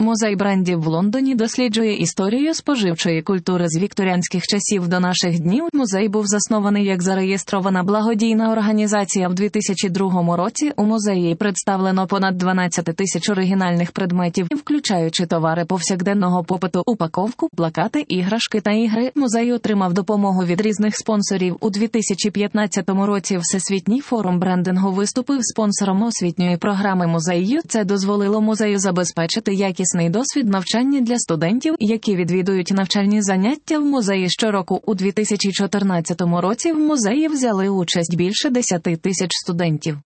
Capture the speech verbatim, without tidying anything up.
Музей брендів в Лондоні досліджує історію споживчої культури з вікторіанських часів до наших днів. Музей був заснований як зареєстрована благодійна організація в дві тисячі другому році. У музеї представлено понад дванадцять тисяч оригінальних предметів, включаючи товари повсякденного попиту, упаковку, плакати, іграшки та ігри. Музей отримав допомогу від різних спонсорів. У дві тисячі п'ятнадцятому році Всесвітній форум брендингу виступив спонсором освітньої програми музею. Це дозволило музею забезпечити якісний досвід навчання для студентів, які відвідують навчальні заняття в музеї щороку. У дві тисячі чотирнадцятому році в музеї взяли участь більше десяти тисяч студентів.